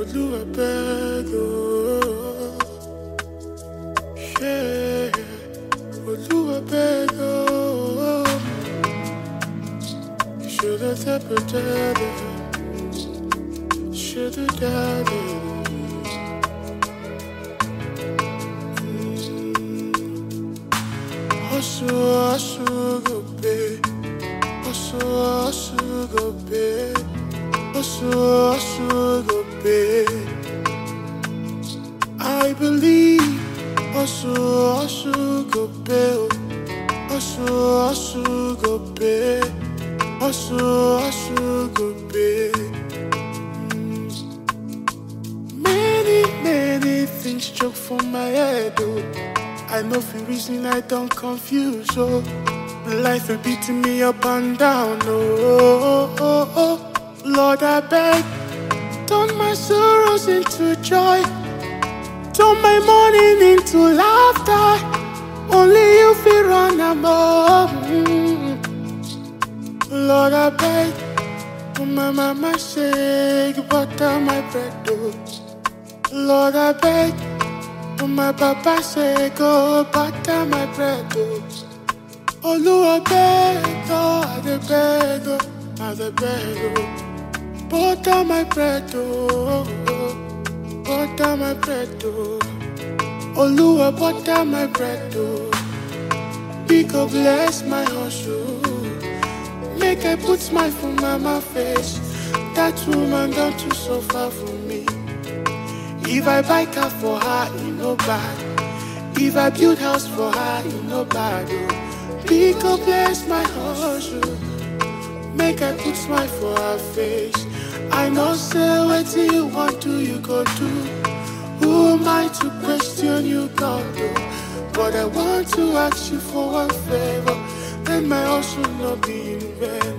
Olúwa beg, oh, yeah. Olúwa beg, oh, should've separated, should've died. Hustle, go pay. Hustle, go pay. Hustle, go pay. I believe. Hustle, go pay. Hustle, go pay. Hustle, go pay. Many things choke for my head, oh. I know for reason I don't confuse, oh. Life is beating me up and down, oh. Lord, I beg, turn my sorrows into joy, turn my mourning into laughter. Only you feel run among. Lord, I beg, when my mama shake, butter my bread, oh. Lord, I beg, when my papa say go butter my bread, oh. Olúwa beg, oh, I dey beg, oh, I dey beg, oh. Butter my bread, oh, butter my bread, oh. Olúwa butter my bread, oh. Big God bless my hustle. Make I put smile for mama face. That woman don't too suffer for me. If I buy car for her, it no bad. If I build house for her, it no bad, oh. Big God bless my hustle. Make I put smile for her face. I know say what you want to, you go do. Who am I to question you, God, oh? But I want to ask you for one favor. Let my hustle not be in vain.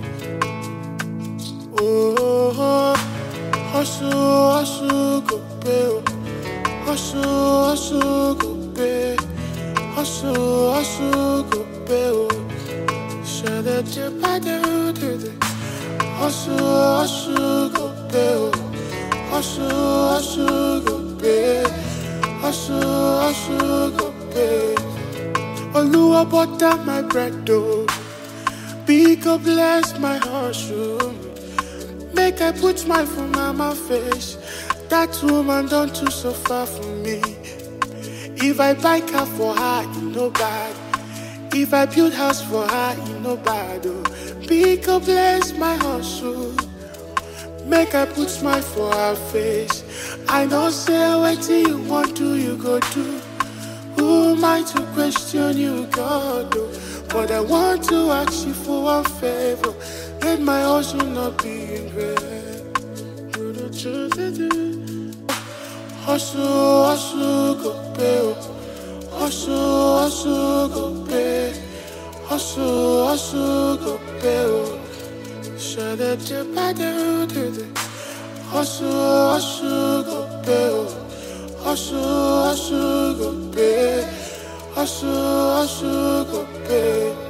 Oh, hustle, go pay, oh. Hustle, go pay. Hustle, go pay, oh. Shut up, your body, hustle, go pay, oh. Hustle, go pay. Hustle, go pay. Olúwa butter my bread, oh. Big God bless my hustle. Make I put smile for mama face. That woman don't too suffer for me. If I buy car for her, it no bad. If I build house for her, it no bad, oh. Big God bless my hustle. Make I put smile for her face. I know say what you want to, you go do. Who am I to question you, God, oh? But I want to ask you for one favor. Let my hustle not be in vain. Hustle, go pay, oh. Hustle, go pay. Hustle, go pay, oh. Shut up, your body, hustle, go pay, oh. Hustle, go pay. Hustle, go pay.